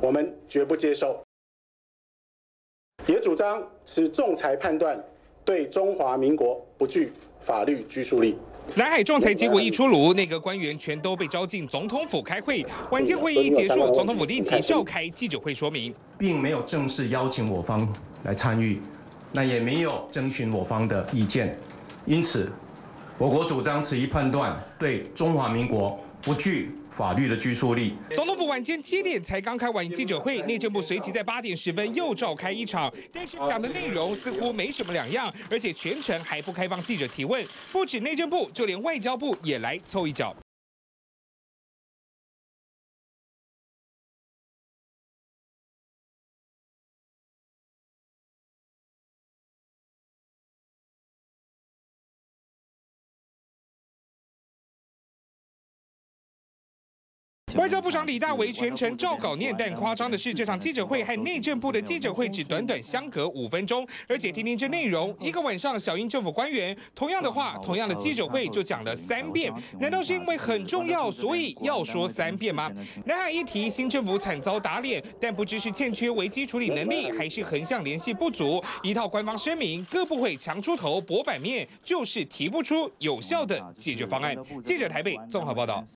我们绝不接受。也主张此仲裁判断对中华民国不具法律拘束力。 南海仲裁结果一出炉，内阁官员全都被召进总统府开会。晚间会议结束，总统府立即召开记者会说明， 并没有正式邀请我方来参与，那也没有征询我方的意见，因此，我国主张此一判断对中华民国不具法律的拘束力。 总统府晚间7点才刚开完记者会，内政部随即在8点10分又召开一场，但是讲的内容似乎没什么两样，而且全程还不开放记者提问，不止内政部，就连外交部也来凑一脚。外交部长李大为全程照稿念，但夸张的是，这场记者会和内政部的记者会只短短相隔5分钟，而且听听这内容，一个晚上小英政府官员同样的话、同样的记者会就讲了3遍，难道是因为很重要，所以要说3遍吗？南海议题，新政府惨遭打脸，但不知是欠缺危机处理能力，还是横向联系不足，一套官方声明，各部会强出头搏版面，就是提不出有效的解决方案。记者台北综合报道。